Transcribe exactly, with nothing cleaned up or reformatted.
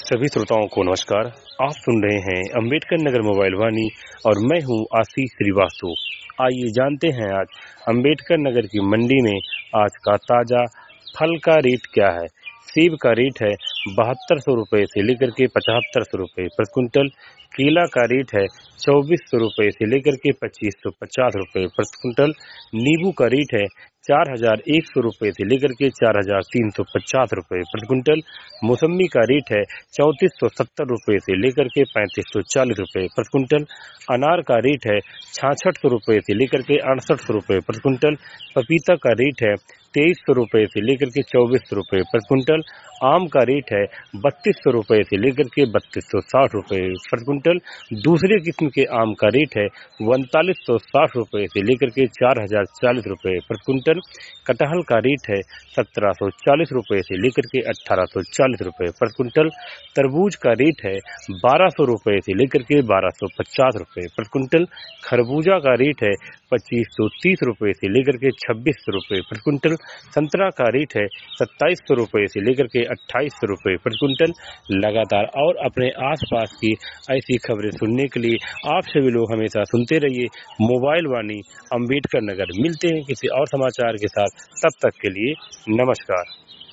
सभी श्रोताओं को नमस्कार। आप सुन रहे हैं अंबेडकर नगर मोबाइल वाणी और मैं हूं आशीष श्रीवास्तव। आइए जानते हैं आज अंबेडकर नगर की मंडी में आज का ताजा फल का रेट क्या है। सेब का रेट है बहत्तर सौ रुपए से लेकर के पचहत्तर सौ रुपए प्रति क्विंटल। केला का रेट है चौबीस सौ रुपए से लेकर के पच्चीस सौ पचास रुपए प्रति क्विंटल। नींबू का रेट है चार हजार एक सौ रुपए से लेकर के चार हजार तीन सौ पचास रुपए प्रति क्विंटल। मौसम्मी का रेट है चौंतीस सौ सत्तर रुपए से लेकर के पैंतीस सौ चालीस रुपए प्रति क्विंटल। अनार का रेट है छियासठ सौ रुपए से लेकर के अड़सठ सौ रुपए प्रति क्विंटल। पपीता का रेट है तेईस सौ रुपए से लेकर के चौबीस सौ रुपए प्रति क्विंटल। आम का रेट है बत्तीस सौ रुपए से लेकर के बत्तीस सौ साठ रुपए प्रति क्विंटल। दूसरे किस्म के आम का रेट है उनतालीस सौ साठ रुपए से लेकर के चार हजार चालीस रुपए प्रति क्विंटल। कटहल का रेट है सत्रह सौ चालीस रुपए से लेकर के अठारह सौ चालीस रुपए प्रति क्विंटल। तरबूज का रेट है बारह सौ रुपए से लेकर के बारह सौ पचास रुपए प्रति क्विंटल। खरबूजा का रेट है पच्चीस सौ तीस रुपए से लेकर के छब्बीस सौ रुपए प्रति क्विंटल। संतरा का रेट है सत्ताईस सौ रुपए से लेकर के अट्ठाईस सौ रुपए प्रति क्विंटल। लगातार और अपने आसपास की ऐसी खबरें सुनने के लिए आप सभी लोग हमेशा सुनते रहिए मोबाइल वाणी अंबेडकर नगर। मिलते हैं किसी और समाचार के साथ, तब तक के लिए नमस्कार।